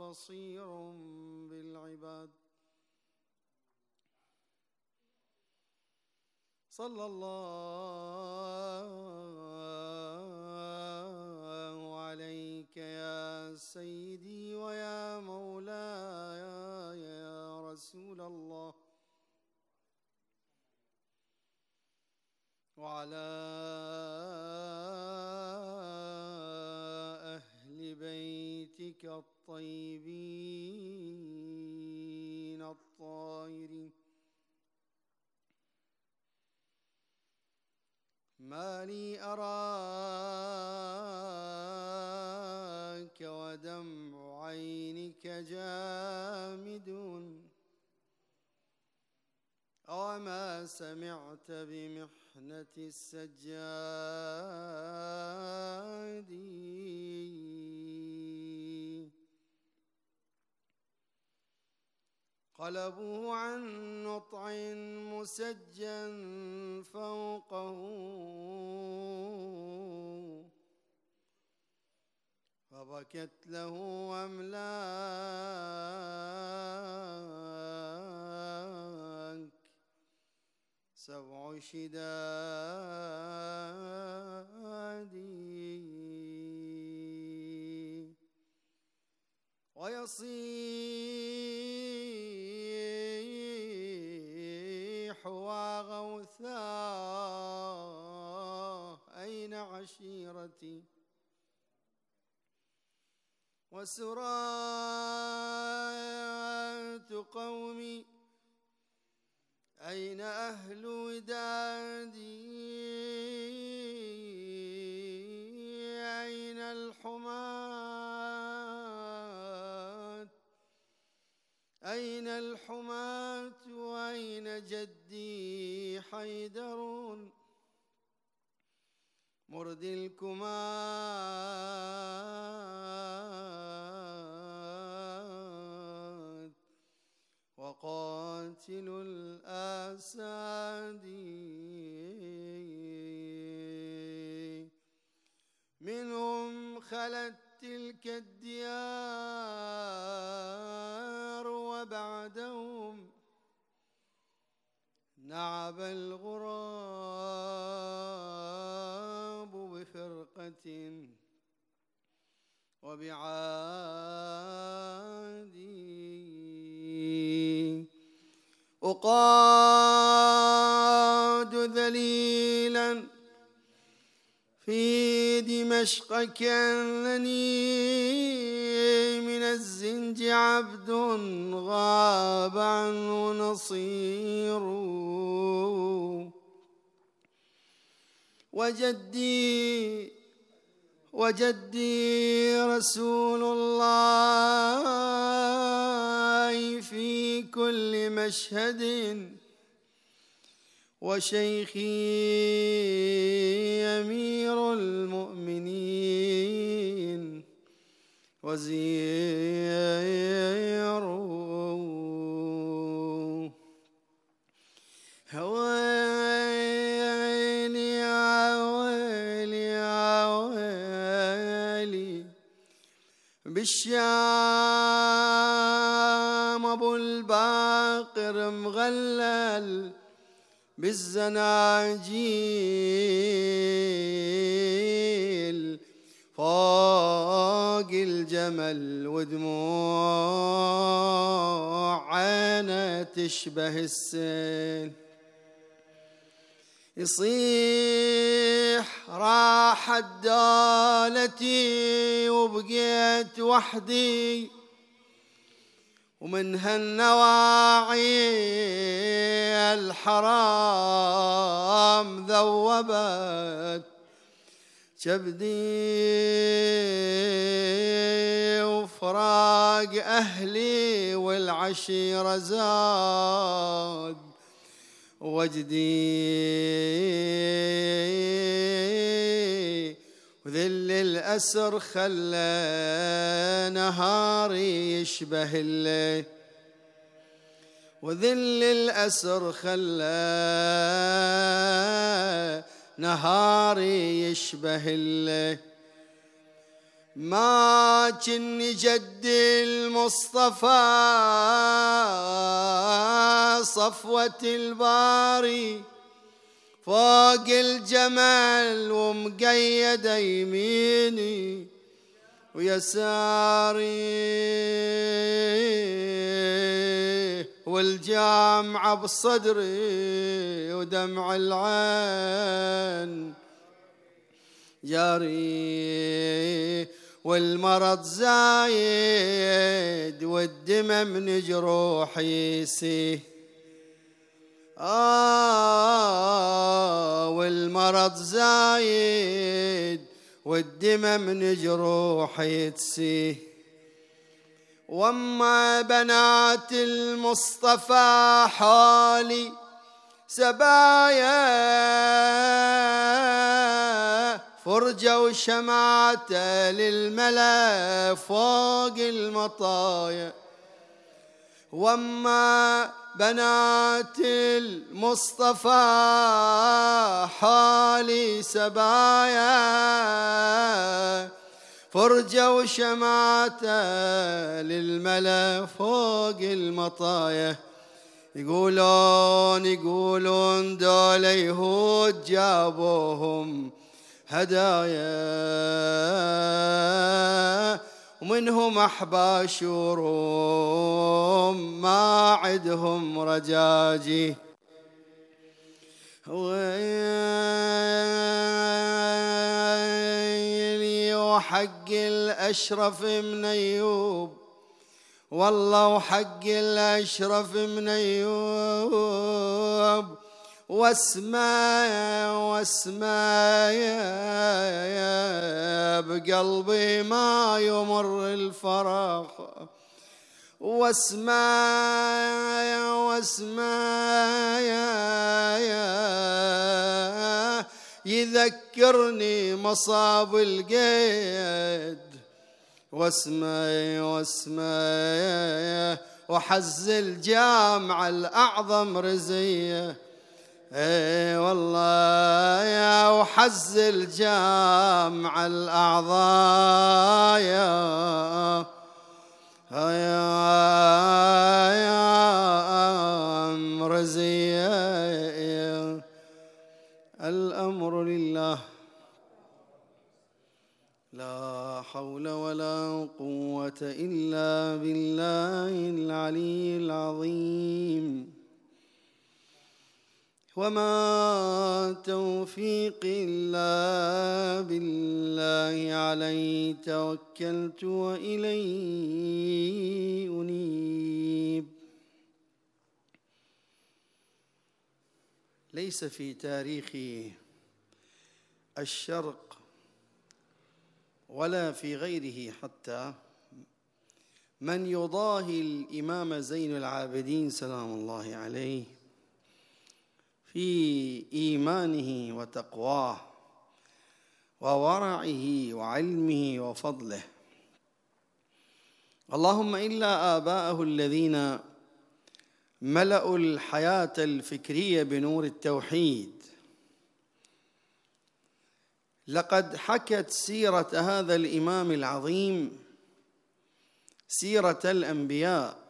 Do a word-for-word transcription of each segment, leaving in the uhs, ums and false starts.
بصير بالعباد. صلى الله عليك يا سيدي ويا مولاي يا رسول الله، وعلى أهل بيتك الطيبين الطاهرين. ما لي أراك ودمع عينك جامد، أوما سمعت بمحنة السجاد؟ قلبوا عن نطع مسجى فوقه، فبكت له أملاك سبع شداد، ويصيح وغوثاه أين عشيرتي؟ وسرات قومي أين أهل ودادي؟ أين الحماة أين الحماة وأين جدي حيدر مردي الكمات وقاتل الآساد؟ منهم خلت تلك الديار، وبعدهم نعب الغراب بفرقة وبعاد. أقاد ذليلا في دمشق كأنني من الزنج عبد غاب عنه نصير، وجدي وجدي رسول الله في كل مشهد، وشيخي أمير المؤمنين وزير. ويلي يا ويلي يا ويلي بالشام أبو الباقر مغلل بالزناجيل فوق الجمل، ودموع عينه تشبه السيل. يصيح راحت دولتي وبقيت وحدي، ومن هالنواعي الحرام ذوبت كبدي، وفراق أهلي والعشيرة زاد وجدي، وذل الأسر خلى نهاري يشبه الليل، وذل الأسر خلى نهاري يشبه الليل. ما كني جدي المصطفى صفوة الباري فوق الجمل ومقيد يميني ويساري والجامعة بصدري ودمع العين جاري والمرض زايد والدمى من جروحي يسيه آه والمرض زايد والدمى من جروحي تسيه وما بنات المصطفى حالي سبايا فرجة وشمعته للملا فوق المطايا وما بنات المصطفى حالي سبايا فرجة وشمعته للملا فوق المطايا يقولون يقولون دول يهود جابوهم هدايا ومنهم أحباش وروم ما عدهم رجاجي ويلي وحق الأشرف من أيوب والله وحق الأشرف من أيوب واسمع واسمع بقلبي ما يمر الفراغ واسمع واسمع يذكرني مصاب القيد واسمع واسمع وحز الجامعة الأعظم رزية اي والله يا وحز الجامعة الأعضاء يا يا يا رزية الأمر لله لا حول ولا قوة إلا بالله العلي العظيم وما توفيقي إلا بالله عليه توكلت وإليه أنيب. ليس في تاريخ الشرق ولا في غيره حتى من يضاهي الإمام زين العابدين سلام الله عليه في إيمانه وتقواه وورعه وعلمه وفضله. اللهم إلا آباءه الذين ملأوا الحياة الفكرية بنور التوحيد. لقد حكت سيرة هذا الإمام العظيم سيرة الأنبياء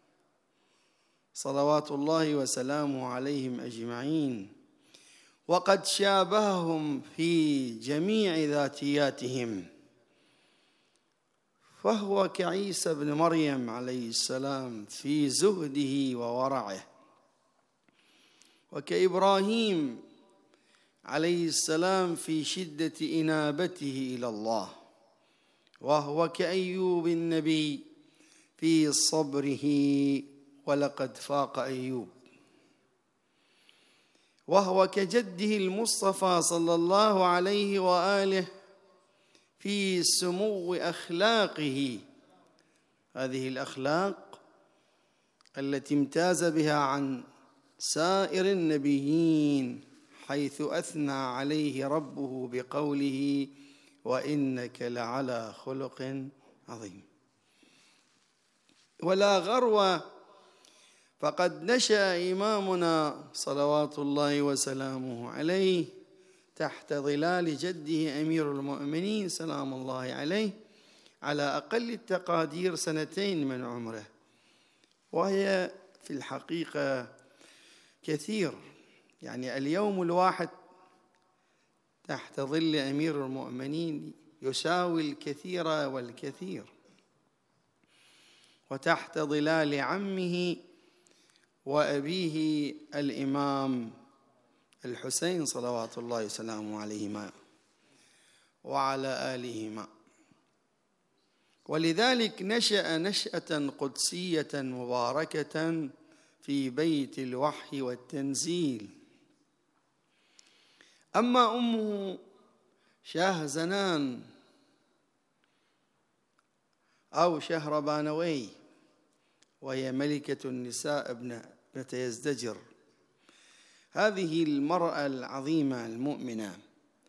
صلوات الله وسلامه عليهم أجمعين، وقد شابههم في جميع ذاتياتهم، فهو كعيسى بن مريم عليه السلام في زهده وورعه، وكإبراهيم عليه السلام في شدة إنابته إلى الله، وهو كأيوب النبي في صبره ولقد فاق أيوب، وهو كجده المصطفى صلى الله عليه وآله في سمو أخلاقه، هذه الأخلاق التي امتاز بها عن سائر النبيين، حيث أثنى عليه ربه بقوله وإنك لعلى خلق عظيم. ولا غرو، فقد نشأ إمامنا صلوات الله وسلامه عليه تحت ظلال جده أمير المؤمنين سلام الله عليه على أقل التقادير سنتين من عمره، وهي في الحقيقة كثير. يعني اليوم الواحد تحت ظل أمير المؤمنين يساوي الكثير والكثير، وتحت ظلال عمه وأبيه الإمام الحسين صلوات الله وسلامه عليهما وعلى آلهما. ولذلك نشأ نشأة قدسية مباركة في بيت الوحي والتنزيل. أما أمه شاهزنان أو شهربانوي، وهي ملكة النساء ابنة يزدجر، هذه المرأة العظيمة المؤمنة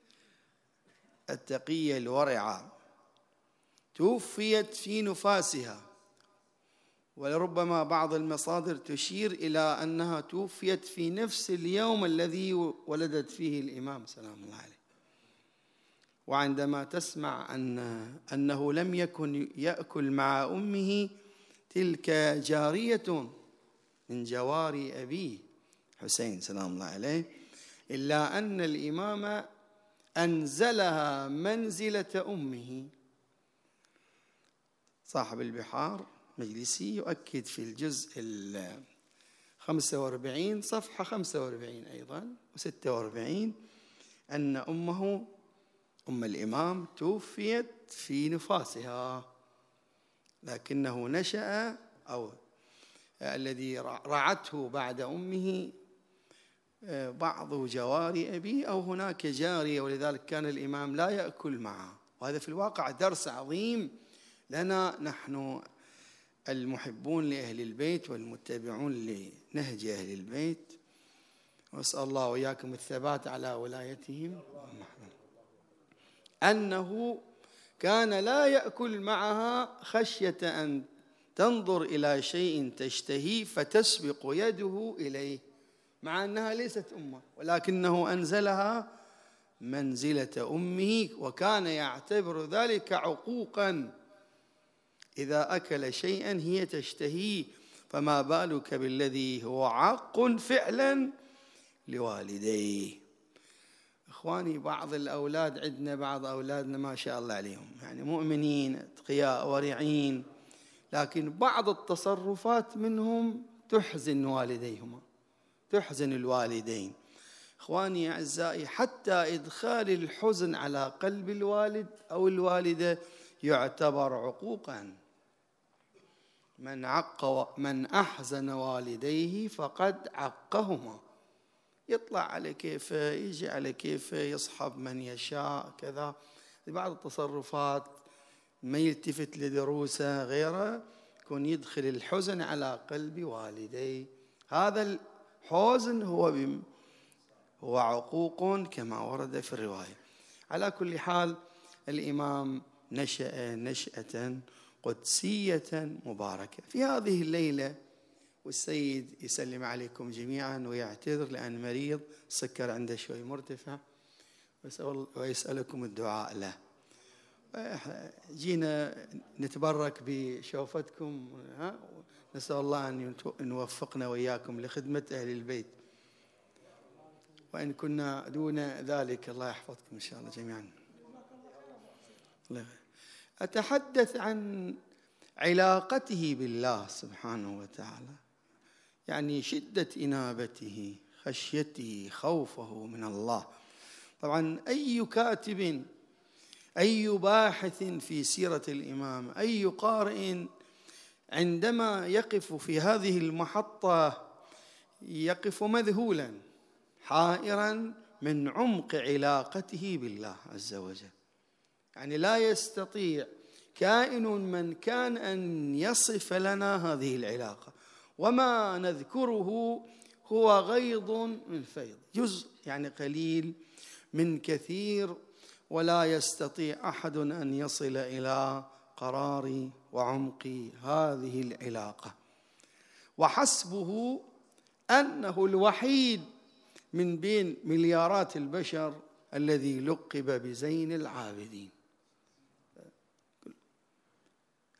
التقية الورعة توفيت في نفاسها، ولربما بعض المصادر تشير إلى أنها توفيت في نفس اليوم الذي ولدت فيه الإمام سلام الله عليه. وعندما تسمع أن أنه لم يكن يأكل مع أمه تلك جارية من جواري أبيه حسين سلام الله عليه، إلا أن الإمام أنزلها منزلة أمه. صاحب البحار مجلسي يؤكد في الجزء الخمسة واربعين صفحة خمسة واربعين أيضا وستة واربعين أن أمه أم الإمام توفيت في نفاسها، لكنه نشأ أو الذي رعته بعد أمه بعض جواري أبيه أو هناك جارية، ولذلك كان الإمام لا يأكل معه. وهذا في الواقع درس عظيم لنا نحن المحبون لأهل البيت والمتبعون لنهج أهل البيت، وأسأل الله وإياكم الثبات على ولايتهم، أنه كان لا يأكل معها خشية أن تنظر إلى شيء تشتهي فتسبق يده إليه، مع أنها ليست أمه، ولكنه أنزلها منزلة أمه، وكان يعتبر ذلك عقوقا. إذا أكل شيئا هي تشتهيه، فما بالك بالذي هو عاق فعلا لوالديه. إخواني، بعض الأولاد عندنا، بعض أولادنا ما شاء الله عليهم يعني مؤمنين أتقياء ورعين، لكن بعض التصرفات منهم تحزن والديهما، تحزن الوالدين. إخواني أعزائي، حتى إدخال الحزن على قلب الوالد أو الوالدة يعتبر عقوقا. من عق من أحزن والديه فقد عقهما. يطلع على كيفه، يجي على كيفه، يصحب من يشاء كذا، بعض التصرفات ما يلتفت لدروسه غيره، يكون يدخل الحزن على قلب والديه. هذا الحزن هو بم هو عقوق كما ورد في الرواية. على كل حال، الإمام نشأ نشأة قدسية مباركة في هذه الليلة، والسيد يسلم عليكم جميعا ويعتذر لأن مريض، السكر عنده شوي مرتفع، ويسألكم الدعاء له. جينا نتبرك بشوفتكم، نسأل الله أن يوفقنا وإياكم لخدمة أهل البيت، وإن كنا دون ذلك الله يحفظكم إن شاء الله جميعا. أتحدث عن علاقته بالله سبحانه وتعالى، يعني شدة إنابته، خشيته، خوفه من الله. طبعا أي كاتب، أي باحث في سيرة الإمام، أي قارئ عندما يقف في هذه المحطة يقف مذهولا حائرا من عمق علاقته بالله عز وجل. يعني لا يستطيع كائن من كان أن يصف لنا هذه العلاقة، وما نذكره هو غيض من فيض، جزء يعني قليل من كثير، ولا يستطيع أحد أن يصل إلى قرار وعمق هذه العلاقة. وحسبه أنه الوحيد من بين مليارات البشر الذي لقب بزين العابدين.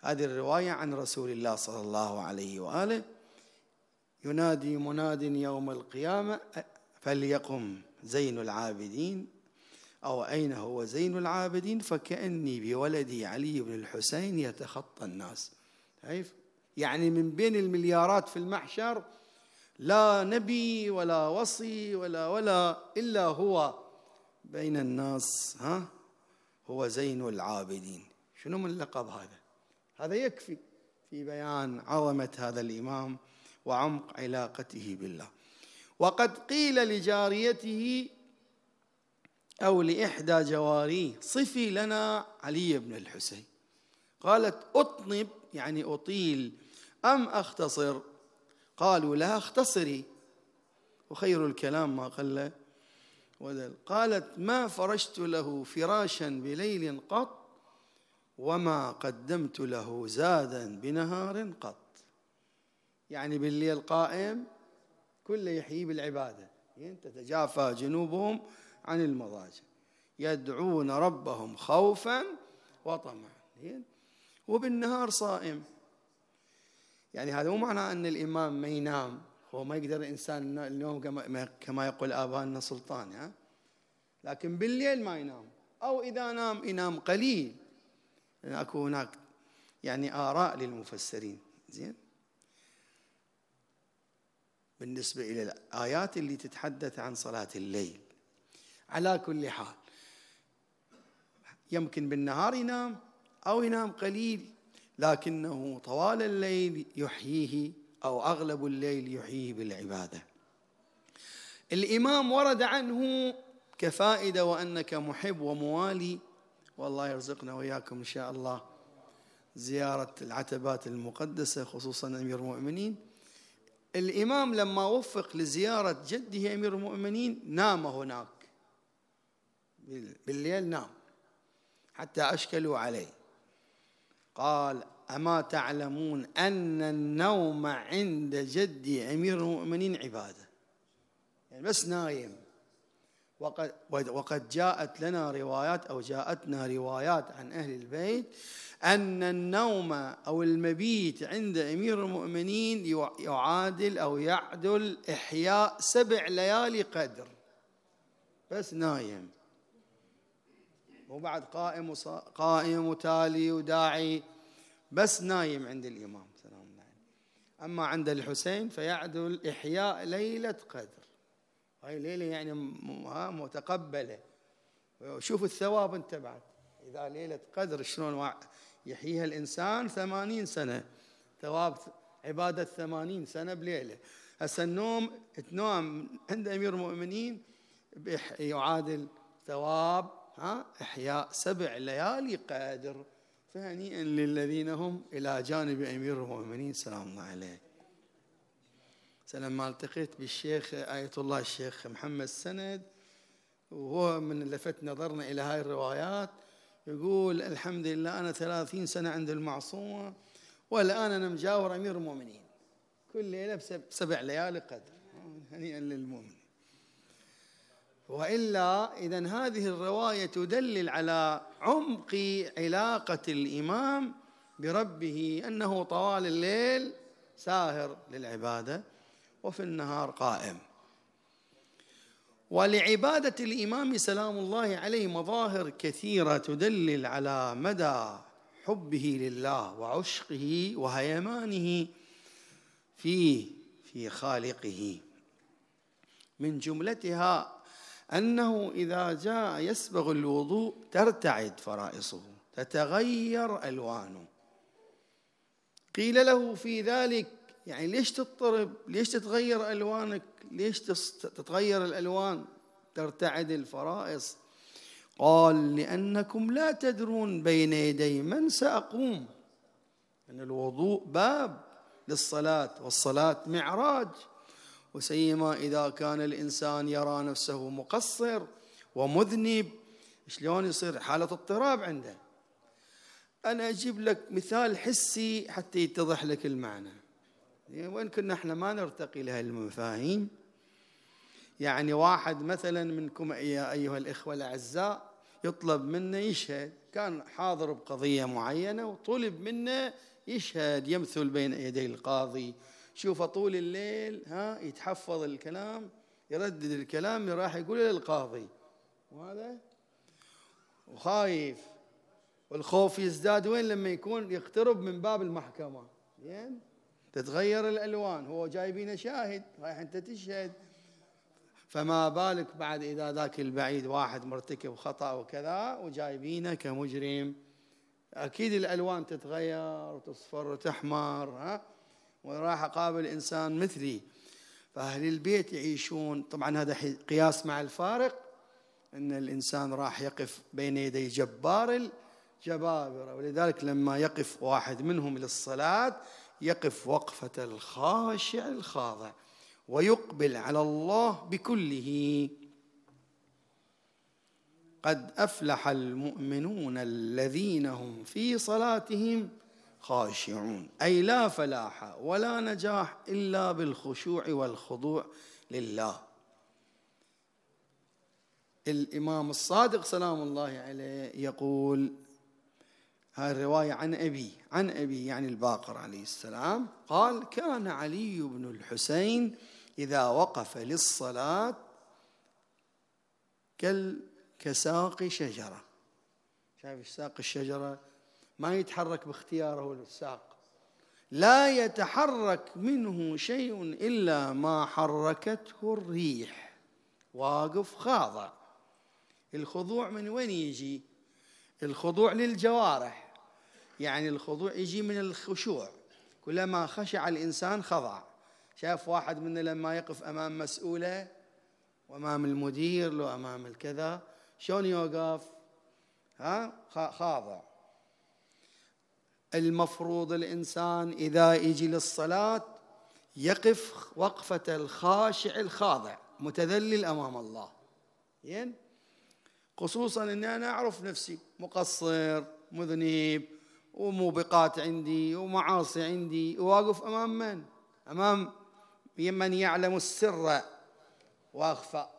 هذه الرواية عن رسول الله صلى الله عليه وآله: ينادي مناد يوم القيامة فليقم زين العابدين، أو أين هو زين العابدين، فكأني بولدي علي بن الحسين يتخطى الناس. يعني من بين المليارات في المحشر لا نبي ولا وصي ولا ولا إلا هو بين الناس، ها هو زين العابدين. شنو من لقب هذا؟ هذا يكفي في بيان عظمة هذا الإمام وعمق علاقته بالله. وقد قيل لجاريته أو لإحدى جواريه: صفي لنا علي بن الحسين. قالت: أطنب يعني أطيل أم أختصر؟ قالوا لها: اختصري، وخير الكلام ما قل ودل. قالت: ما فرشت له فراشا بليل قط، وما قدمت له زادا بنهار قط. يعني بالليل قائم كله يحيي بالعبادة، تتجافى جنوبهم عن المضاجع يدعون ربهم خوفا وطمعا، وبالنهار صائم. يعني هذا مو معناه أن الإمام ما ينام، هو ما يقدر الإنسان النوم كما يقول آبائنا سلطان، ها؟ لكن بالليل ما ينام، أو إذا نام ينام قليل. يعني أكو هناك يعني آراء للمفسرين. زين، بالنسبة إلى الآيات اللي تتحدث عن صلاة الليل. على كل حال يمكن بالنهار ينام أو ينام قليل، لكنه طوال الليل يحييه، أو أغلب الليل يحييه بالعبادة. الإمام ورد عنه كفائدة، وأنك محب وموالي، والله يرزقنا وإياكم إن شاء الله زيارة العتبات المقدسة، خصوصا أمير المؤمنين. الإمام لما وفق لزيارة جده أمير المؤمنين نام هناك بالليل، نام حتى أشكلوا عليه. قال: أما تعلمون أن النوم عند جدي أمير المؤمنين عبادة؟ يعني بس نايم. وقد, وقد جاءت لنا روايات أو جاءتنا روايات عن أهل البيت أن النوم أو المبيت عند أمير المؤمنين يعادل أو يعدل إحياء سبع ليالي قدر، بس نايم، وبعد قائم قائم وتالي وداعي، بس نايم عند الإمام سلام الله عليه. أما عند الحسين فيعدل إحياء ليلة قدر، هاي ليلة يعني متقبلة. شوف الثواب انت بعد، إذا ليلة قدر شلون يحييها الإنسان ثمانين سنة، ثواب عبادة ثمانين سنة بليلة. هسه النوم تنام عند أمير المؤمنين يعادل ثواب ها إحياء سبع ليالي قدر. فهنيئا للذين هم إلى جانب أمير المؤمنين سلام الله عليه. لما التقيت بالشيخ آية الله الشيخ محمد سند، وهو من لفت نظرنا إلى هاي الروايات، يقول: الحمد لله أنا ثلاثين سنة عند المعصومة، والآن أنا مجاور أمير المؤمنين كل ليلة بسبع ليالي قدر. هنيئا للمؤمن. وإلا إذن هذه الرواية تدلل على عمق علاقة الإمام بربه، أنه طوال الليل ساهر للعبادة وفي النهار قائم. ولعبادة الإمام سلام الله عليه مظاهر كثيرة تدلل على مدى حبه لله وعشقه وهيمانه فيه في خالقه. من جملتها أنه إذا جاء يسبغ الوضوء ترتعد فرائصه، تتغير ألوانه. قيل له في ذلك: يعني ليش تضطرب؟ ليش تتغير ألوانك؟ ليش تتغير الألوان ترتعد الفرائص؟ قال: لأنكم لا تدرون بين يدي من سأقوم. أن الوضوء باب للصلاة، والصلاة معراج، وسيما إذا كان الإنسان يرى نفسه مقصر ومذنب، شلون يصير حالة اضطراب عنده. أنا أجيب لك مثال حسي حتى يتضح لك المعنى. وين كنا احنا ما نرتقي لهذه المفاهيم. يعني واحد مثلا منكم يا أيها الإخوة الأعزاء يطلب منه يشهد كان حاضر بقضية معينة وطلب منه يشهد يمثل بين يدي القاضي، شوف طول الليل ها يتحفظ الكلام، يردد الكلام، راح يقول للقاضي، وهذا وخايف، والخوف يزداد وين لما يكون يقترب من باب المحكمة، زين تتغير الألوان، هو جايبينه شاهد رايح أنت تشهد، فما بالك بعد إذا ذاك البعيد واحد مرتكب خطأ وكذا وجايبينه كمجرم، أكيد الألوان تتغير وتصفر وتحمر، ها وراح أقابل إنسان مثلي. فأهل البيت يعيشون، طبعا هذا قياس مع الفارق، أن الإنسان راح يقف بين يدي جبار الجبابرة، ولذلك لما يقف واحد منهم للصلاة يقف وقفة الخاشع الخاضع ويقبل على الله بكله. قد أفلح المؤمنون الذين هم في صلاتهم خاشعون، أي لا فلاح ولا نجاح إلا بالخشوع والخضوع لله. الإمام الصادق سلام الله عليه يقول، هذه الرواية عن أبي عن أبي يعني الباقر عليه السلام، قال: كان علي بن الحسين إذا وقف للصلاة كساق شجرة. شايف ساق الشجرة ما يتحرك باختياره الساق، لا يتحرك منه شيء إلا ما حركته الريح، واقف خاضع. الخضوع من وين يجي؟ الخضوع للجوارح، يعني الخضوع يجي من الخشوع، كلما خشع الإنسان خضع. شاف واحد منا لما يقف أمام مسؤولة وأمام المدير لو أمام الكذا شلون يوقف؟ ها خاضع. المفروض الإنسان إذا يجي للصلاة يقف وقفة الخاشع الخاضع متذلل أمام الله، ين خصوصا أني أنا أعرف نفسي مقصر مذنب وموبقات عندي ومعاصي عندي، وواقف أمام من؟ أمام من يعلم السر وأخفى.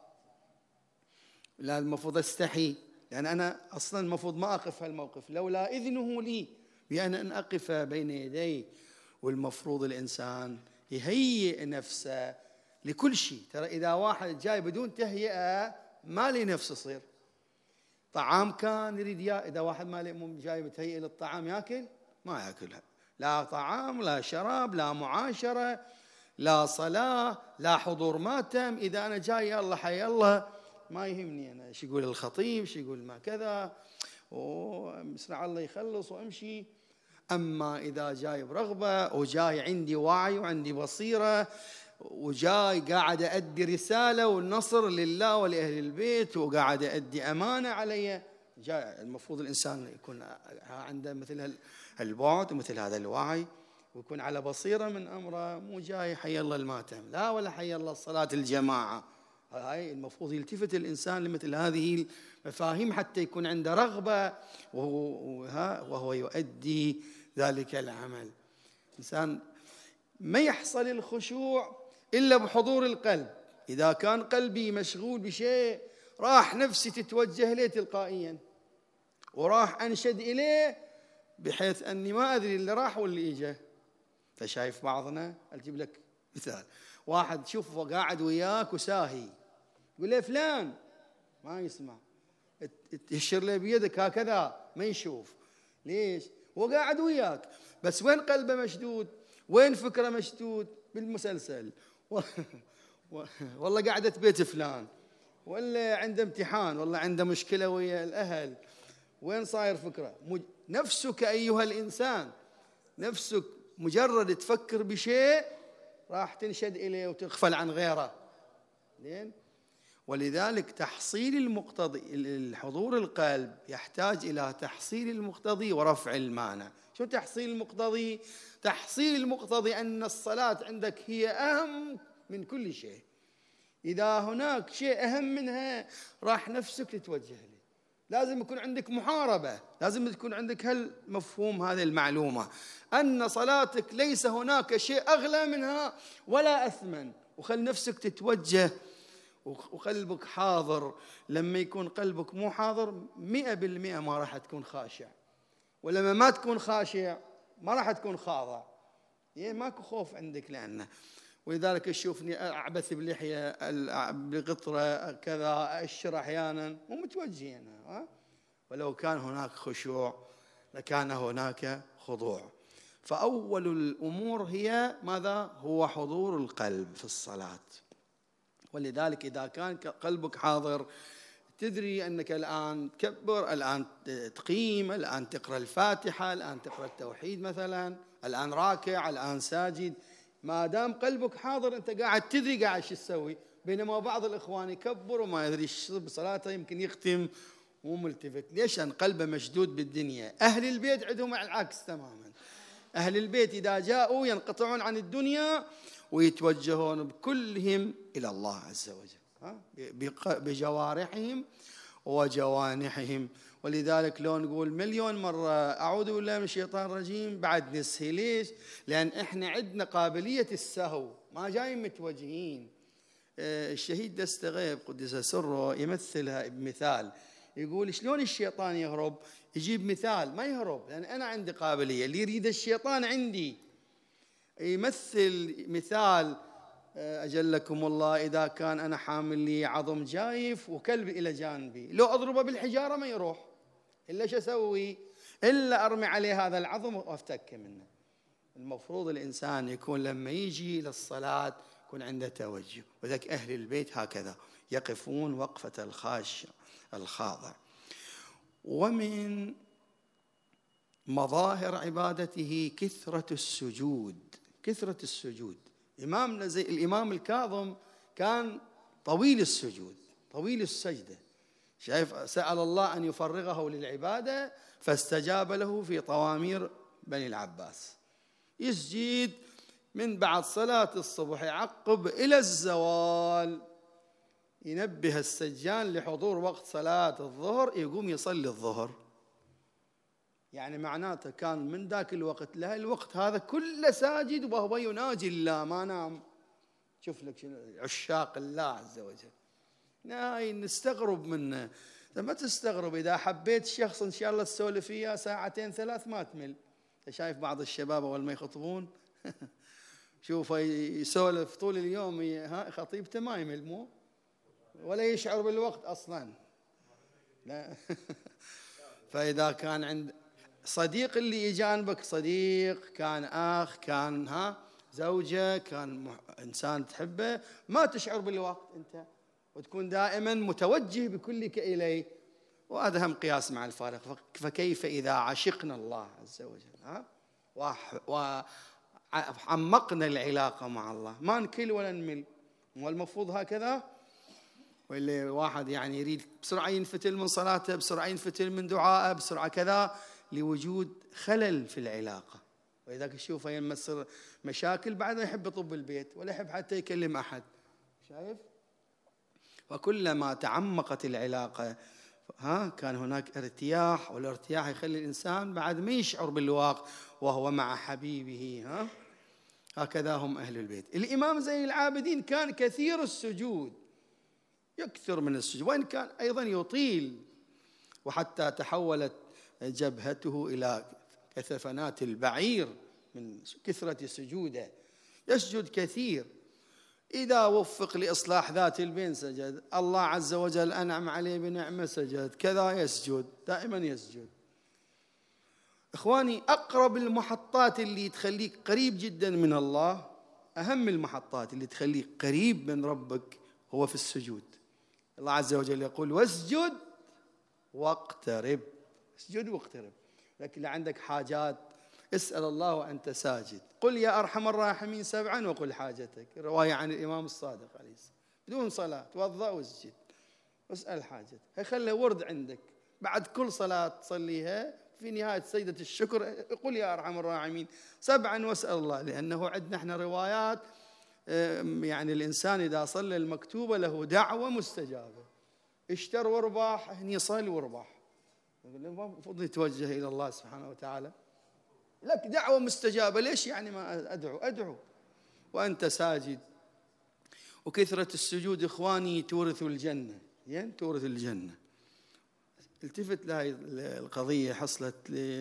لا، المفروض أستحي، لأن أنا أصلا المفروض ما أقف هالموقف لولا إذنه لي بأن أن أقف بين يديه. والمفروض الإنسان يهيئ نفسه لكل شيء. ترى إذا واحد جاي بدون تهيئة ما لي نفس يصير. طعام كان يريد يا إذا واحد ما لي جاي متهيئ للطعام يأكل ما يأكلها، لا طعام لا شراب لا معاشرة لا صلاة لا حضور ماتم. إذا أنا جاي يلا حي الله ما يهمني أنا شو يقول الخطيب شو يقول ما كذا ومسرع الله يخلص وأمشي. أما إذا جاي برغبة وجاي عندي وعي وعندي بصيرة وجاي قاعد أدي رسالة والنصر لله ولأهل البيت وقاعد أدي أمانة علي، جاي المفروض الإنسان يكون عنده مثل هالبعد ومثل هذا الوعي ويكون على بصيرة من أمره، مو جاي حي الله الماتم لا ولا حي الله الصلاة الجماعة. هاي المفروض يلتفت الإنسان لمثل هذه المفاهيم حتى يكون عنده رغبة وهو, وهو يؤدي ذلك العمل. إنسان ما يحصل الخشوع إلا بحضور القلب. إذا كان قلبي مشغول بشيء راح نفسي تتوجه إليه تلقائيا وراح أنشد إليه بحيث أني ما أدري اللي راح واللي إجا. فشايف بعضنا أجيب لك مثال، واحد شوف قاعد وياك وساهي يقول له فلان ما يسمع، تهشر له بيدك هكذا ما يشوف. ليش؟ هو قاعد وياك بس وين قلبه مشدود؟ وين فكره مشدود؟ بالمسلسل والله قاعدة بيت فلان، ولا عنده امتحان، والله عنده مشكلة ويا الأهل. وين صاير فكرة؟ نفسك أيها الإنسان، نفسك مجرد تفكر بشيء راح تنشد إليه وتغفل عن غيره. لين؟ ولذلك تحصيل المقتضي الحضور القلب يحتاج إلى تحصيل المقتضي ورفع المانع. شو تحصيل المقتضي؟ تحصيل المقتضي أن الصلاة عندك هي أهم من كل شيء. إذا هناك شيء أهم منها راح نفسك تتوجه له. لازم يكون عندك محاربة، لازم تكون عندك هالمفهوم هذه المعلومة أن صلاتك ليس هناك شيء أغلى منها ولا أثمن، وخل نفسك تتوجه وقلبك حاضر. لما يكون قلبك مو حاضر مئة بالمئة ما راح تكون خاشع، ولما ما تكون خاشع ما راح تكون خاضع، يعني ماكو خوف عندك. لأنه ولذلك تشوفني أعبث بلحية بقطرة كذا، أشر أحيانا مو متوجه أنا، ولو كان هناك خشوع لكان هناك خضوع. فأول الأمور هي ماذا؟ هو حضور القلب في الصلاة. ولذلك إذا كان قلبك حاضر تدري أنك الآن تكبر، الآن تقيم، الآن تقرأ الفاتحة، الآن تقرأ التوحيد مثلا، الآن راكع، الآن ساجد. ما دام قلبك حاضر أنت قاعد تدري قاعد شو تسوي. بينما بعض الإخوان يكبر وما يدري شو بصلاته، يمكن يختم مو ملتفت. ليش؟ أن قلبه مشدود بالدنيا. أهل البيت عندهم العكس تماما. أهل البيت إذا جاءوا ينقطعون عن الدنيا ويتوجهون بكلهم إلى الله عز وجل بجوارحهم وجوانحهم. ولذلك لو نقول مليون مرة أعوذ بالله من الشيطان الرجيم بعد نسهي. ليش؟ لأن إحنا عندنا قابلية السهو، ما جايين متوجهين. الشهيد دستغيب قدس سره يمثلها بمثال، يقول شلون الشيطان يهرب؟ يجيب مثال ما يهرب، لأن أنا عندي قابلية، اللي يريد الشيطان عندي. يمثل مثال أجلكم الله، إذا كان أنا حامل لي عظم جايف وكلب إلى جانبي، لو أضربه بالحجارة ما يروح، إلا شو أسوي؟ إلا أرمي عليه هذا العظم وأفتك منه. المفروض الإنسان يكون لما يجي للصلاة يكون عنده توجه. وذلك أهل البيت هكذا يقفون وقفة الخاشع الخاضع. ومن مظاهر عبادته كثرة السجود، كثرة السجود. إمامنا زي الإمام الكاظم كان طويل السجود، طويل السجدة. شايف؟ سأل الله أن يفرغه للعبادة فاستجاب له في طوامير بني العباس. يسجد من بعد صلاة الصبح يعقب إلى الزوال، ينبه السجان لحضور وقت صلاة الظهر، يقوم يصلي الظهر. يعني معناته كان من ذاك الوقت له الوقت هذا كله ساجد وهو يناجي الله، ما نام. شوف لك عشاق الله عز وجل، ناي نستغرب منه. ما تستغرب إذا حبيت شخص إن شاء الله تسولف فيه ساعتين ثلاث ما تمل. شايف بعض الشباب أول ما يخطبون شوف يسولف طول اليوم، خطيبته ما يمل مو ولا يشعر بالوقت أصلا. لا فإذا كان عند صديق اللي يجانبك صديق، كان أخ، كان ها زوجة، كان إنسان تحبه، ما تشعر بالوقت أنت، وتكون دائما متوجه بكلك إليه. وهذا هم قياس مع الفارق. فكيف إذا عشقنا الله عز وجل ها وعمقنا العلاقة مع الله، ما نكل ولا نمل. والمفروض هكذا. واللي واحد يعني يريد بسرعة ينفتل من صلاته، بسرعة ينفتل من دعائه، بسرعة كذا، لوجود خلل في العلاقة. وإذا تشوفه يمثل مشاكل بعد يحب يطب البيت ولا يحب حتى يكلم أحد. شايف؟ وكلما تعمقت العلاقة ها كان هناك ارتياح، والارتياح يخلي الإنسان بعد ما يشعر بالواقع وهو مع حبيبه. ها هكذا هم أهل البيت. الإمام زين العابدين كان كثير السجود، يكثر من السجود، وإن كان أيضا يطيل، وحتى تحولت جبهته إلى كثفنات البعير من كثرة سجوده. يسجد كثير. إذا وفق لإصلاح ذات البين سجد، الله عز وجل أنعم عليه بنعمة سجد، كذا يسجد، دائما يسجد. إخواني، أقرب المحطات اللي تخليك قريب جدا من الله، أهم المحطات اللي تخليك قريب من ربك هو في السجود. الله عز وجل يقول واسجد واقترب، اسجد واقترب. لكن لو عندك حاجات اسأل الله وأنت ساجد. قل يا أرحم الراحمين سبعا وقل حاجتك، رواية عن الإمام الصادق عليه السلام. بدون صلاة توضأ واسجد واسأل حاجتك. خلي ورد عندك بعد كل صلاة تصليها، في نهاية سجدة الشكر قل يا أرحم الراحمين سبعا واسأل الله. لأنه عندنا احنا روايات يعني الإنسان إذا صلى المكتوبة له دعوة مستجابة، اشتر وارباح، هني صل وارباح. المفروض يتوجه إلى الله سبحانه وتعالى، لك دعوة مستجابة. ليش يعني ما أدعو؟ أدعو وأنت ساجد. وكثرة السجود إخواني تورث الجنة، يعني تورث الجنة. التفت لهذه القضية حصلت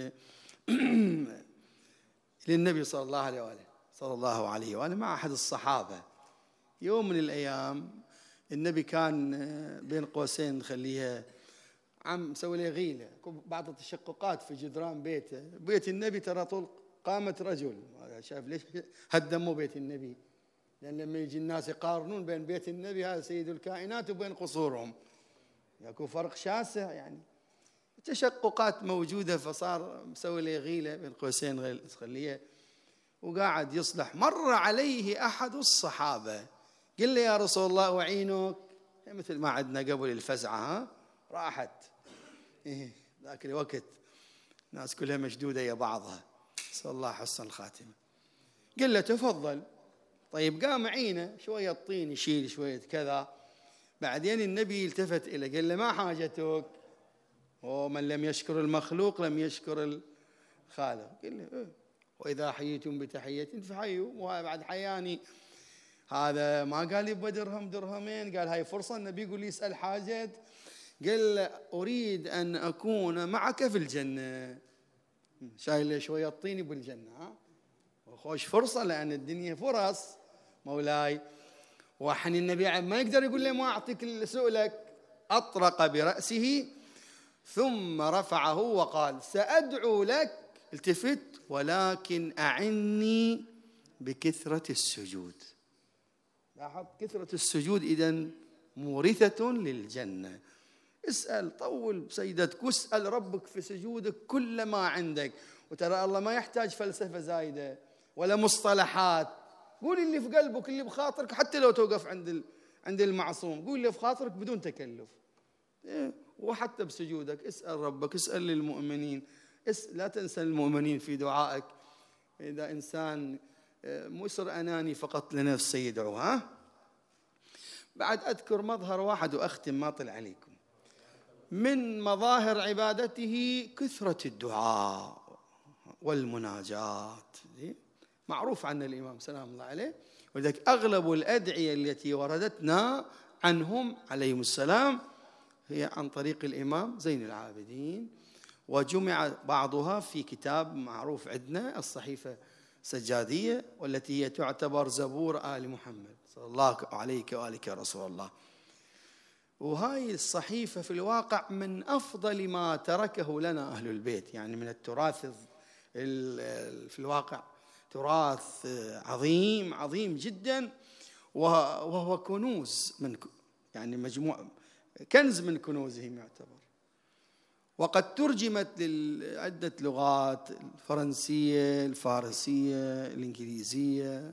للنبي صلى الله عليه وآله صلى الله عليه وآله مع أحد الصحابة. يوم من الأيام النبي كان بين قوسين نخليها عم مسوي له غيلة، بعض التشققات في جدران بيته. بيت النبي ترى طول قامة رجل، شايف ليش هدموا بيت النبي؟ لأن لما يجي الناس يقارنون بين بيت النبي هذا سيد الكائنات وبين قصورهم يكون فرق شاسع، يعني تشققات موجودة. فصار مسوي له غيلة بين قوسين خليه وقاعد يصلح. مر عليه أحد الصحابة قال له يا رسول الله أعينك، مثل ما عندنا قبل الفزعة ها راحت إيه ذاك الوقت الناس كلها مشدودة يا بعضها، نسأل الله حسن الخاتمة. قال له تفضل. طيب قام عينه شوية طين يشيل شوية كذا. بعدين النبي التفت إليه قال له ما حاجتك؟ ومن لم يشكر المخلوق لم يشكر الخالق. قال له إيه؟ وإذا حييتم بتحية فحيوا. وبعد حياني هذا ما قال يبغى درهم درهمين، قال هاي فرصة النبي يقول لي يسأل حاجة. قال له أريد أن أكون معك في الجنة. شايل له شوية طيني بالجنة ها، وخوش فرصة لأن الدنيا فرص مولاي. وحن النبي ما يقدر يقول له ما أعطيك اللي سؤلك. أطرق برأسه ثم رفعه وقال سأدعو لك، التفت، ولكن أعني بكثرة السجود. لاحظ كثرة السجود إذن مورثة للجنة. اسأل طول سيدتك واسأل ربك في سجودك كل ما عندك. وترى الله ما يحتاج فلسفة زايدة ولا مصطلحات. قول اللي في قلبك اللي بخاطرك، حتى لو توقف عند عند المعصوم قول اللي في خاطرك بدون تكلف. وحتى بسجودك اسأل ربك، اسأل للمؤمنين، لا تنسى المؤمنين في دعائك. إذا إنسان مو يصير أناني فقط لنفسه يدعو. ها بعد أذكر مظهر واحد وأختم ما طلع عليكم. من مظاهر عبادته كثرة الدعاء والمناجات، معروف عن الإمام سلام الله عليه. ولذلك أغلب الأدعية التي وردتنا عنهم عليهم السلام هي عن طريق الإمام زين العابدين، وجمع بعضها في كتاب معروف عندنا الصحيفة السجادية، والتي هي تعتبر زبور آل محمد صلى الله عليك وآلك يا رسول الله. وهاي الصحيفة في الواقع من أفضل ما تركه لنا أهل البيت، يعني من التراث في الواقع تراث عظيم عظيم جدا، وهو كنوز من يعني مجموع كنز من كنوزهم يعتبر. وقد ترجمت لعدة لغات، الفرنسية، الفارسية، الإنجليزية،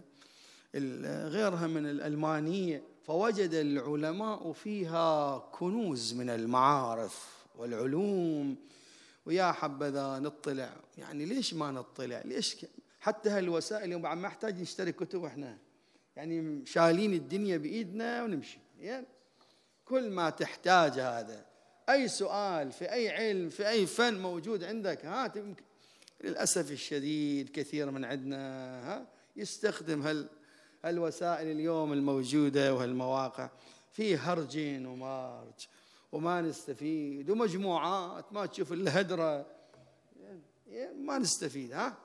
غيرها من الألمانية. فوجد العلماء فيها كنوز من المعارف والعلوم. ويا حبذا نطلع، يعني ليش ما نطلع؟ ليش حتى هالوسائل اليوم بعد ما احتاج نشتري كتب احنا، يعني شايلين الدنيا بإيدنا ونمشي. يعني كل ما تحتاج هذا، أي سؤال في أي علم في أي فن موجود عندك ها. للأسف الشديد كثير من عندنا ها يستخدم هال الوسائل اليوم الموجودة وهالمواقع في هرجين ومارج وما نستفيد، ومجموعات ما تشوف إلا هدرة ما نستفيد ها.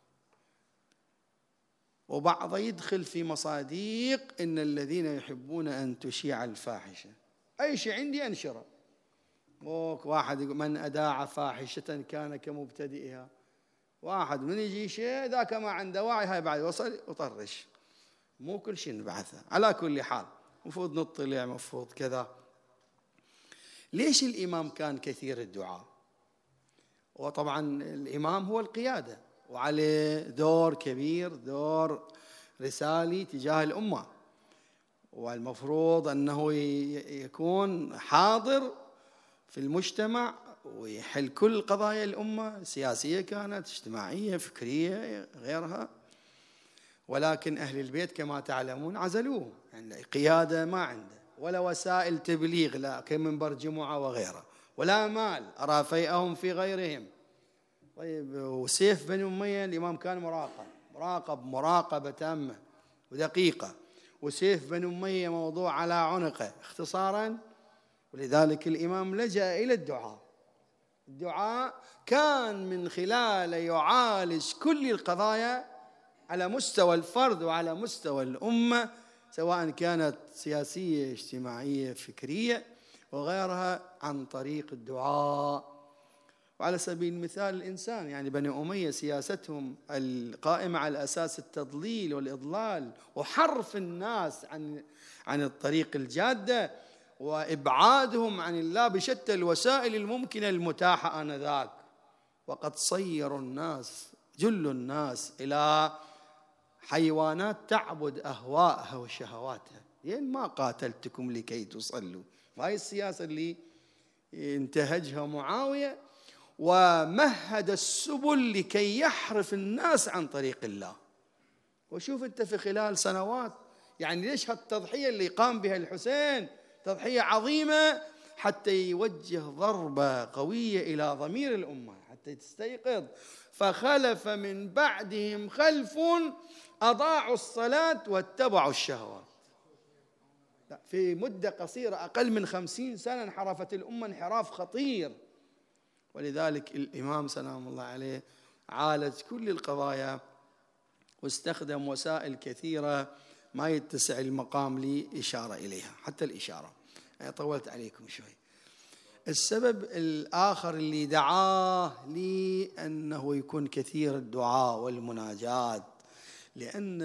وبعض يدخل في مصاديق إن الذين يحبون أن تشيع الفاحشة، أي شيء عندي أنشره. واحد يقول من أداع فاحشة كان كمبتدئها. واحد من يجي شيء ذاك ما عنده وعي، هاي بعد وصل وطرش. مو كل شيء نبعثه. على كل حال مفروض نطلع، مفروض كذا. ليش الإمام كان كثير الدعاء؟ وطبعا الإمام هو القيادة وعليه دور كبير، دور رسالي تجاه الأمة، والمفروض أنه يكون حاضر في المجتمع ويحل كل قضايا الأمة، سياسية كانت، اجتماعية، فكرية، غيرها. ولكن أهل البيت كما تعلمون عزلوه، يعني قيادة ما عنده ولا وسائل تبليغ، لا كمنبر جمعة وغيره، ولا مال أرى فيئهم في غيرهم. طيب وسيف بن أمية الإمام كان مراقب مراقب مراقبة تامة ودقيقة، وسيف بن أمية موضوع على عنقه اختصاراً. ولذلك الإمام لجأ إلى الدعاء. الدعاء كان من خلاله يعالج كل القضايا على مستوى الفرد وعلى مستوى الأمة، سواء كانت سياسية اجتماعية فكرية وغيرها، عن طريق الدعاء. وعلى سبيل المثال الإنسان، يعني بني أمية سياستهم القائمة على أساس التضليل والإضلال وحرف الناس عن عن الطريق الجادة وإبعادهم عن الله بشتى الوسائل الممكنة المتاحة آنذاك. وقد صيروا الناس، جل الناس، إلى حيوانات تعبد أهواءها وشهواتها. يعني ما قاتلتكم لكي تصلوا، وهي السياسة اللي انتهجها معاوية، ومهد السبل لكي يحرف الناس عن طريق الله. وشوف أنت في خلال سنوات، يعني ليش هالتضحية اللي قام بها الحسين تضحية عظيمة، حتى يوجه ضربة قوية إلى ضمير الأمة حتى تستيقظ. فخلف من بعدهم خلف أضاعوا الصلاة واتبعوا الشهوات. في مدة قصيرة أقل من خمسين سنة انحرفت الأمة انحراف خطير. ولذلك الإمام سلام الله عليه عالج كل القضايا واستخدم وسائل كثيرة ما يتسع المقام لإشارة إليها، حتى الإشارة يعني طولت عليكم شوي. السبب الآخر اللي دعاه لأنه يكون كثير الدعاء والمناجات، لأن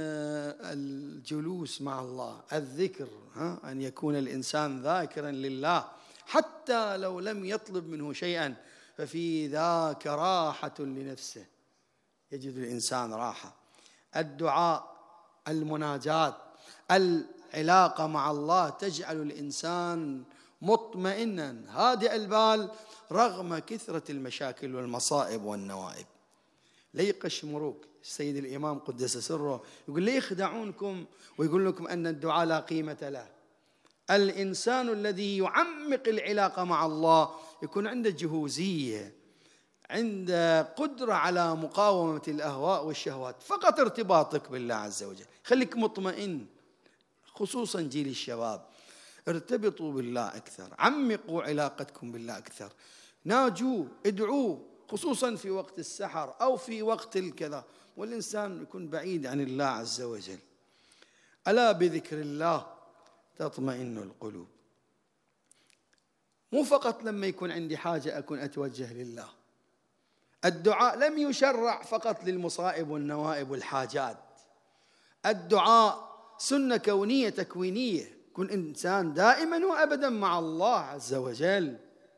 الجلوس مع الله، الذكر، ها أن يكون الإنسان ذاكرا لله حتى لو لم يطلب منه شيئا، ففي ذاك راحة لنفسه، يجد الإنسان راحة. الدعاء، المناجات، العلاقة مع الله تجعل الإنسان مطمئنا هادئ البال رغم كثرة المشاكل والمصائب والنوائب. ليقش مروك السيد الإمام قدس سره يقول لي يخدعونكم ويقول لكم أن الدعاء لا قيمة له. الإنسان الذي يعمق العلاقة مع الله يكون عنده جهوزية، عنده قدرة على مقاومة الأهواء والشهوات. فقط ارتباطك بالله عز وجل خليك مطمئن، خصوصا جيل الشباب، ارتبطوا بالله أكثر، عمقوا علاقتكم بالله أكثر، ناجوا، ادعوا، خصوصا في وقت السحر أو في وقت الكذا، والإنسان يكون بعيد عن الله عز وجل. ألا بذكر الله تطمئن القلوب. مو فقط لما يكون عندي حاجة أكون أتوجه لله. الدعاء لم يشرع فقط للمصائب والنوائب والحاجات. الدعاء سنة كونية تكوينية، كن إنسان دائما وأبدا مع الله عز وجل.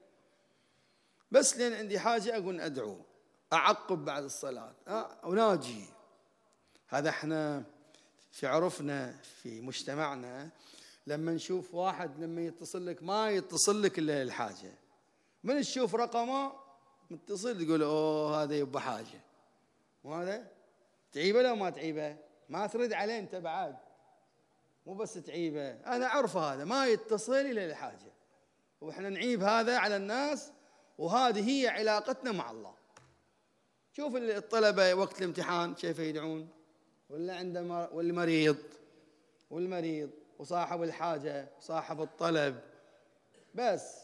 بس لأن عندي حاجة أقول أدعو، أعقب بعد الصلاة، أناجي. هذا احنا في عرفنا في مجتمعنا لما نشوف واحد لما يتصل لك ما يتصل لك إلا للحاجة، من تشوف رقمه متصل تقول أوه هذا يبقى حاجة، وهذا تعيبه لو ما تعيبه ما ترد عليه أنت بعد، مو بس تعيبه. أنا أعرف هذا ما يتصل إلا للحاجة، وإحنا نعيب هذا على الناس، وهذه هي علاقتنا مع الله. شوف الطلبة وقت الامتحان كيف يدعون، ولا عندما والمريض والمريض وصاحب الحاجة وصاحب الطلب، بس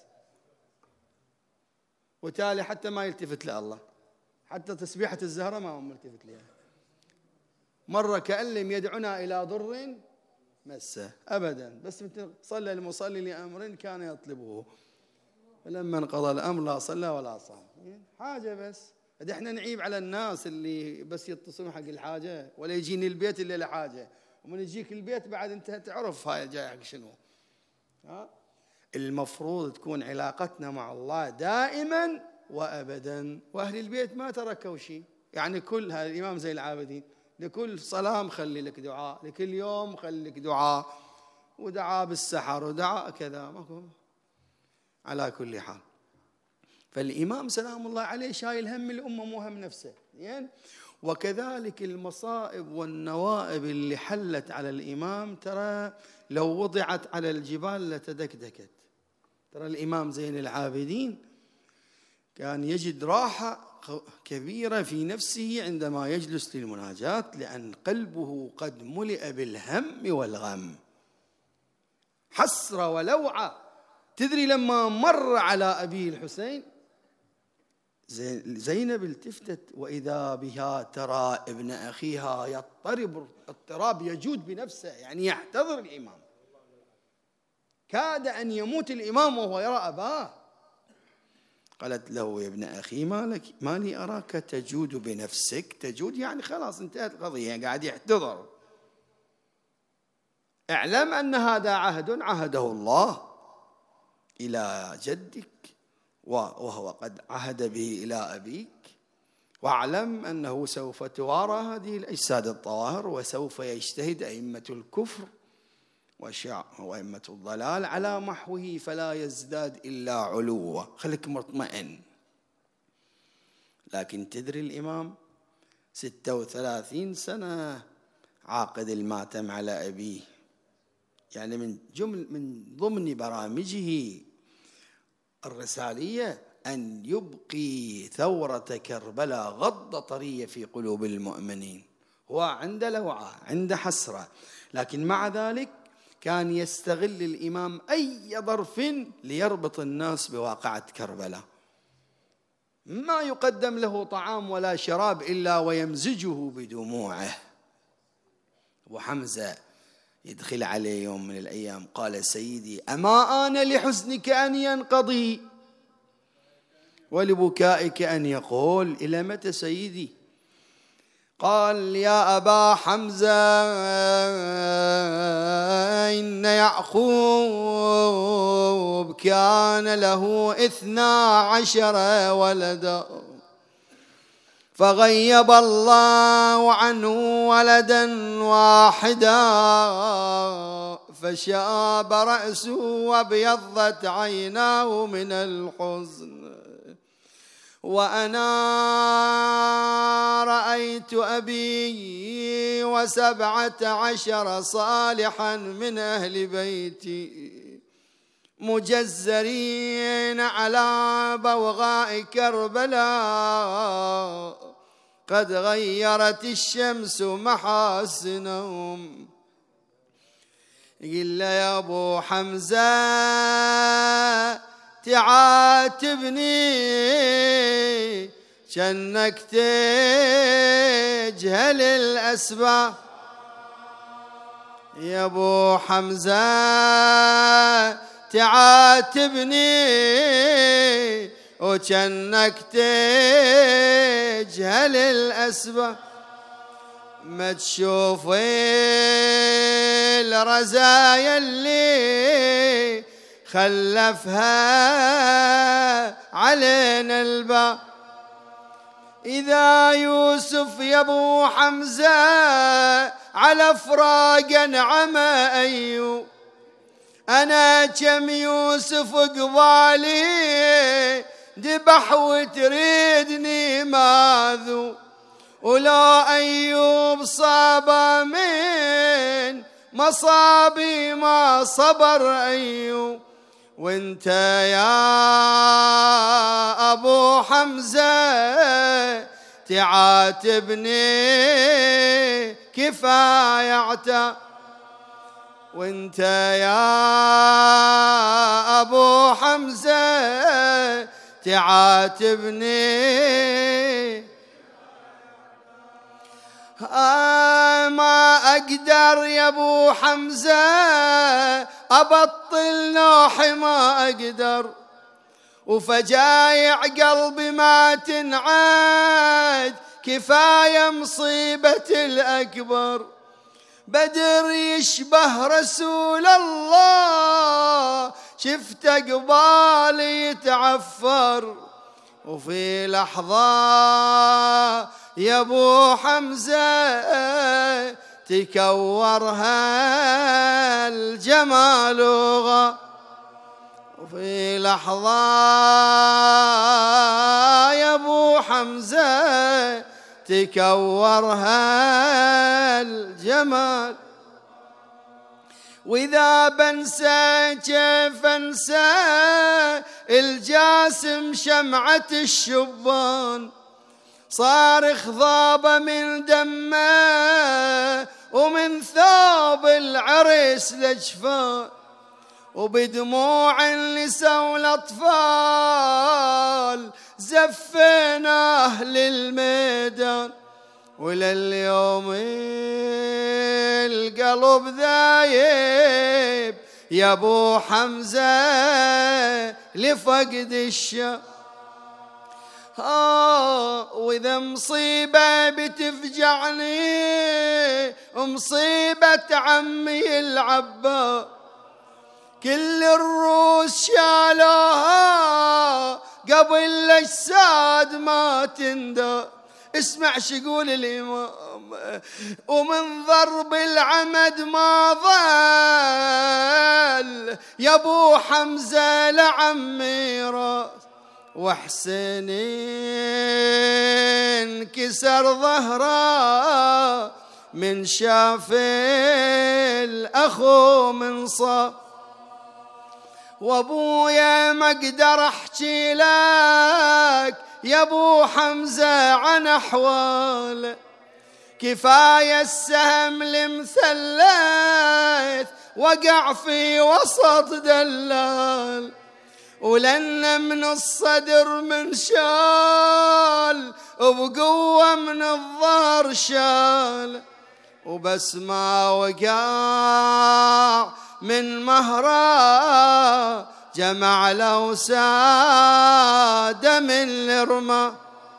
وتالي حتى ما يلتفت لله، حتى تسبيحة الزهرة ما هو ملتفت لها. مرة كأن لم يدعنا إلى ضر مسه أبدا، بس صلى المصلي لأمر كان يطلبه فلما انقضى الأمر لا صلى ولا صام. حاجة بس. احنا نعيب على الناس اللي بس يتصلون حق الحاجة، ولا يجيني البيت إلا لحاجة، ومن يجيك البيت بعد أنت تعرف هاي جاي حق شنو. ها؟ المفروض تكون علاقتنا مع الله دائما وأبدا. وأهل البيت ما تركوا شيء، يعني كل هذا الإمام زي العابدين لكل صلاة خلي لك دعاء، لكل يوم خلي لك دعاء، ودعاء بالسحر ودعاء كذا ماكو. على كل حال فالإمام سلام الله عليه شايل هم الأمة مو هم نفسه يعني. وكذلك المصائب والنوائب اللي حلت على الإمام ترى لو وضعت على الجبال لتدكدكت. ترى الإمام زين العابدين كان يجد راحة كبيرة في نفسه عندما يجلس للمناجاة، لأن قلبه قد ملئ بالهم والغم، حسرة ولوعة. تدري لما مر على أبي الحسين زينب التفتت وإذا بها ترى ابن أخيها يضطرب اضطراب يجود بنفسه، يعني يحتضر الإمام، كاد أن يموت الإمام وهو يرى أباه. قالت له: يا ابن أخي ما لك ما لي أراك تجود بنفسك؟ تجود يعني خلاص انتهت القضية، يعني قاعد يحتضر. اعلم أن هذا عهد عهده الله إلى جدك، وهو قد عهد به إلى أبيك، واعلم أنه سوف توارى هذه الأجساد الطواهر، وسوف يجتهد أئمة الكفر وأئمة الضلال على محوه، فلا يزداد إلا علوا، خليك مطمئن. لكن تدري الإمام ستة وثلاثين سنة عاقد الماتم على أبيه، يعني من جمل من ضمن برامجه الرسالية أن يبقي ثورة كربلاء غضة طرية في قلوب المؤمنين. هو عنده لوعة، عنده حسرة، لكن مع ذلك كان يستغل الإمام أي ظرف ليربط الناس بواقعة كربلاء. ما يقدم له طعام ولا شراب إلا ويمزجه بدموعه. أبو حمزة يدخل عليه يوم من الأيام قال: سيدي، أما آن لحزنك أن ينقضي ولبكائك أن يقول؟ إلى متى سيدي؟ قال: يا أبا حمزة، إن يعقوب كان له اثنا عشر ولدا، فغيب الله عنه ولدا واحدا، فشاب رأسه وابيضت عيناه من الحزن، وأنا رأيت أبي وسبعة عشر صالحا من أهل بيتي مجزرين على بوغاء كربلاء، قد غيرت الشمس محاسنهم. قل يا أبو حمزة تعاتبني جنك تجهل الأسباب، يا أبو حمزة تعاتبني وجنك تجهل الأسباب، ما تشوفي الرزايا اللي خلفها علينا الباب. إذا يوسف يا أبو حمزة على فراق نعمة أيوب، أنا كم يوسف قبالي ذبح وتريدني ماذو، ولا أيوب صاب من مصابي ما صبر أيوب. وانت يا أبو حمزة تعاتبني كفاية عتاب، وانت يا أبو حمزة تعاتبني آه ما أقدر يا أبو حمزة أبطل نوحي، ما أقدر، وفجايع قلبي ما تنعاد، كفاية مصيبة الأكبر. بدر يشبه رسول الله شفت قبالي يتعفر، وفي لحظة يا أبو حمزة تكورها الجمال وغا، وفي لحظة يا أبو حمزة تكورها الجمال. وإذا بنسى كيف أنسى الجاسم شمعة الشبان، صارخ ضاب من دمه ومن ثوب العرس لجفان، وبدموع النساء والأطفال زفيناه للميدان. ولليوم القلب ذايب يا ابو حمزة لفقد الشام. آه وإذا مصيبة بتفجعني مصيبة عمي العباس، كل الروس شالوها قبل الأجساد ما تندى. اسمع شيقول الإمام: ومن ضرب العمد ما ظل يا ابو حمزة لعمي راس، وحسين انكسر ظهره من شاف الأخو من صاب. وابويا ما اقدر احكي لك يا ابو حمزة عن احواله، كفاية السهم المثلث وقع في وسط دلال، ولن من الصدر من شال وبقوة من الظهر شال، وبس ما وقع من مهره جمع له سادة من الرمى.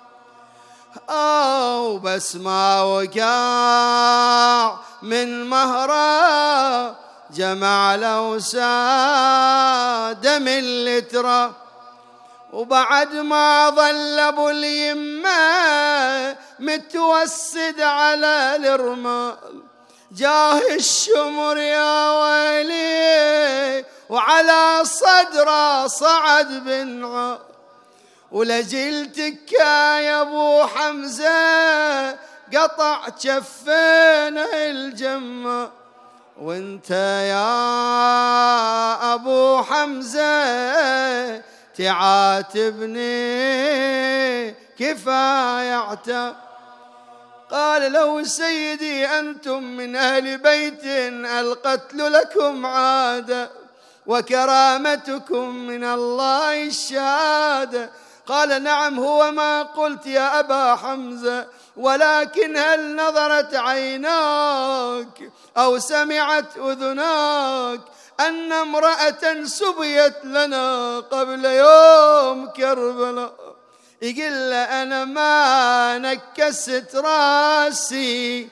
أو بس ما وقع من مهره جمع له سادة من الترى. وبعد ما ظل ابو اليمه متوسد على الرمال، جاه الشمر يا ويلي وعلى صدره صعد بنعال. ولجلتك يا ابو حمزة قطع كفينا الجمة، وانت يا ابو حمزة تعاتبني كفاية عتاب. قال له: سيدي أنتم من أهل بيت القتل لكم عادة، وكرامتكم من الله الشهادة. قال: نعم هو ما قلت يا أبا حمزة، ولكن هل نظرت عيناك أو سمعت أذناك أن امرأة سبيت لنا قبل يوم كربلاء؟ يقول أنا ما نكست راسي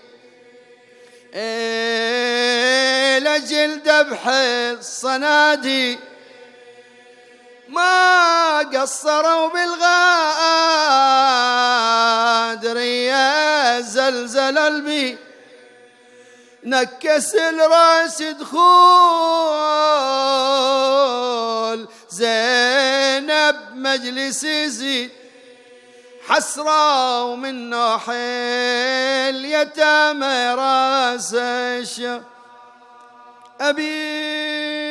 إيه لجل ذبح الصنادي، ما قصروا بالغادر يا زلزل البي، نكس الراس دخول زينب مجلس يزيد، حسرة ومن ناحي اليتامى راس الشام. أبي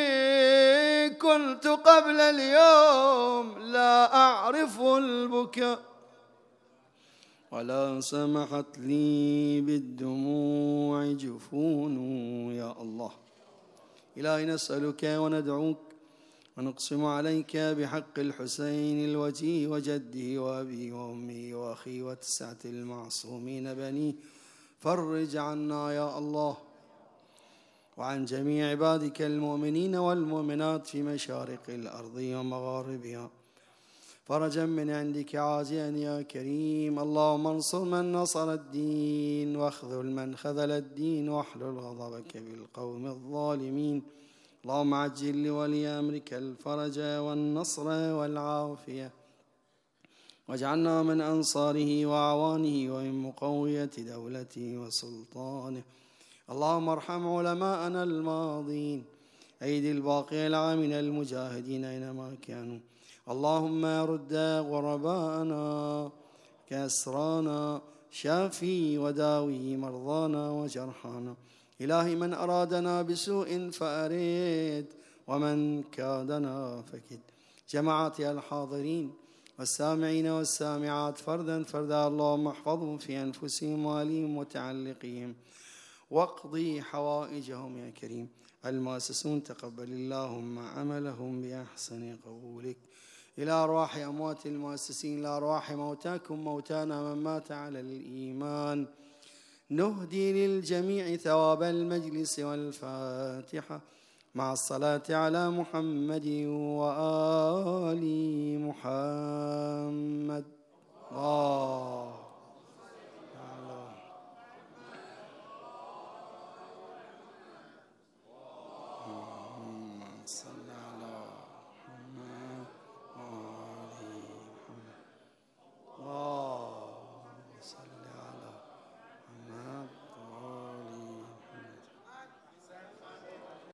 كنت قبل اليوم لا أعرف البكاء، ولا سمحت لي بالدموع جفون. يا الله إلهي نسألك وندعوك ونقسم عليك بحق الحسين الوجيه وجده وأبي وأمي وأخي وتسعة المعصومين بنيه، فرج عنا يا الله وعن جميع عبادك المؤمنين والمؤمنات في مشارق الأرض ومغاربها فرجا من عندك عاجلا يا كريم. اللهم انصر من نصر الدين واخذل من خذل الدين واحلل غضبك بالقوم الظالمين. اللهم عجل لولي أمرك الفرج والنصر والعافية، واجعلنا من أنصاره وأعوانه ومن مقوية دولته وسلطانه. اللهم ارحم علماءنا الماضين، أيدي الباقي العامل المجاهدين أينما كانوا. اللهم رد غرباءنا كأسرانا، شافي وداوي مرضانا وجرحانا. إلهي من أرادنا بسوء فأرد، ومن كادنا فكد. جماعات الحاضرين والسامعين والسامعات فردا فردا، اللهم احفظهم في أنفسهم وأهليهم وتعلقهم، واقضي حوائجهم يا كريم. المؤسسون تقبل اللهم عملهم بأحسن قبولك. إلى أرواح أموات المؤسسين، إلى أرواح موتاكم موتانا من مات على الإيمان، نهدي للجميع ثواب المجلس والفاتحة مع الصلاة على محمد وآل محمد.